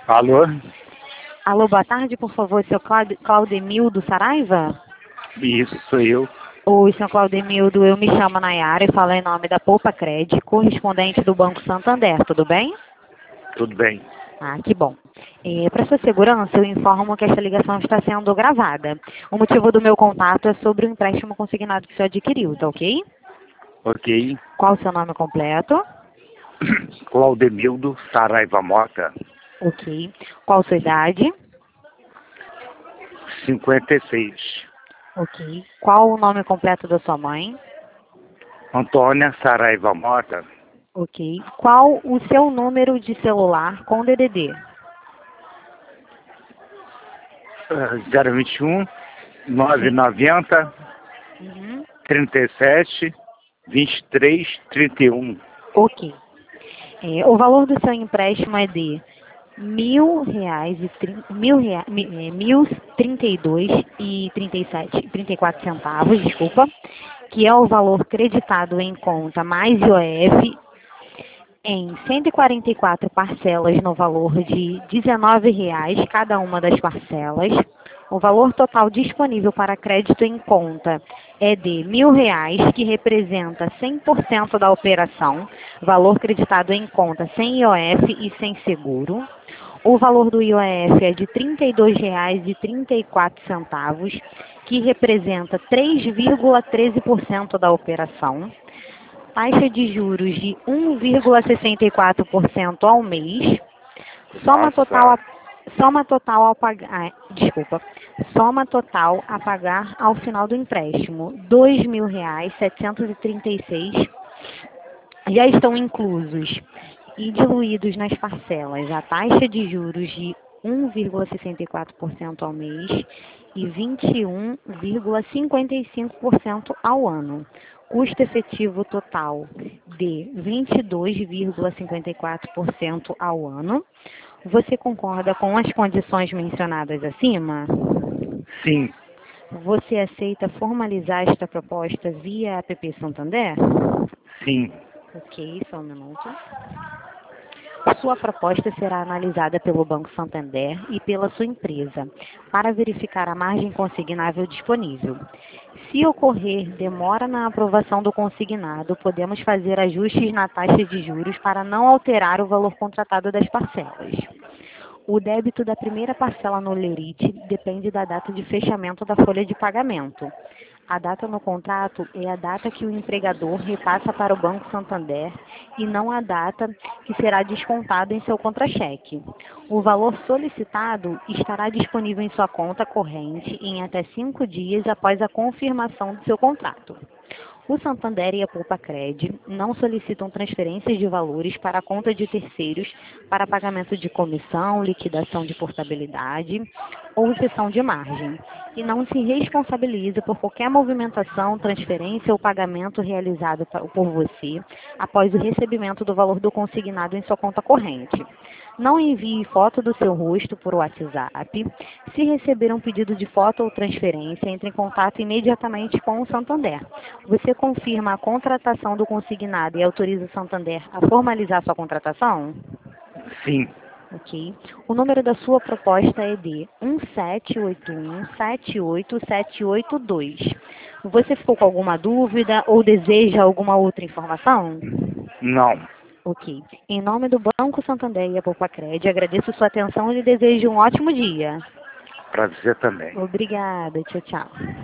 Alô? Alô, boa tarde, por favor, seu Claudemildo Saraiva? Isso, sou eu. Oi, seu Claudemildo, eu me chamo Nayara e falo em nome da Poupa Cred, correspondente do Banco Santander, tudo bem? Tudo bem. Ah, que bom. Para sua segurança, eu informo que esta ligação está sendo gravada. O motivo do meu contato é sobre o empréstimo consignado que o senhor adquiriu, tá ok? Ok. Qual o seu nome completo? Claudemildo Saraiva Mota, Ok. Qual a sua idade? 56. Ok. Qual o nome completo da sua mãe? Antônia Saraiva Mota, Ok. Qual o seu número de celular com DDD? 021 Sim. 990 Uhum. 37 23 31. Ok. O valor do seu empréstimo é de R$ 1.032,37, 34 centavos, desculpa, que é o valor creditado em conta mais IOF em 144 parcelas no valor de R$ 19 cada uma das parcelas. O valor total disponível para crédito em conta é de R$ 1.000, que representa 100% da operação, valor creditado em conta sem IOF e sem seguro. O valor do IOF é de R$ 32,34, que representa 3,13% da operação. Taxa de juros de 1,64% ao mês. Soma total Nossa, a, soma total ao pagar, soma total a pagar ao final do empréstimo, R$ 2.736 já estão inclusos e diluídos nas parcelas a taxa de juros de 1,64% ao mês e 21,55% ao ano. Custo efetivo total de 22,54% ao ano. Você concorda com as condições mencionadas acima? sim, Você aceita formalizar esta proposta via app Santander? sim, Ok, só um minuto. Sua proposta será analisada pelo Banco Santander e pela sua empresa para verificar a margem consignável disponível. Se ocorrer demora na aprovação do consignado, podemos fazer ajustes na taxa de juros para não alterar o valor contratado das parcelas. O débito da primeira parcela no Lerite depende da data de fechamento da folha de pagamento. A data no contrato é a data que o empregador repassa para o Banco Santander e não a data que será descontada em seu contra-cheque. O valor solicitado estará disponível em sua conta corrente em até 5 dias após a confirmação do seu contrato. O Santander e a Poupa Cred não solicitam transferências de valores para a conta de terceiros para pagamento de comissão, liquidação de portabilidade ou cessão de margem, e não se responsabiliza por qualquer movimentação, transferência ou pagamento realizado por você após o recebimento do valor do consignado em sua conta corrente. Não envie foto do seu rosto por WhatsApp. Se receber um pedido de foto ou transferência, entre em contato imediatamente com o Santander. Você confirma a contratação do consignado e autoriza o Santander a formalizar sua contratação? sim. Ok. O número da sua proposta é de 178178782. Você ficou com alguma dúvida ou deseja alguma outra informação? Não. Ok. Em nome do Banco Santander e a Poupa Cred, agradeço sua atenção e lhe desejo um ótimo dia. Para você também. Obrigada. Tchau, tchau.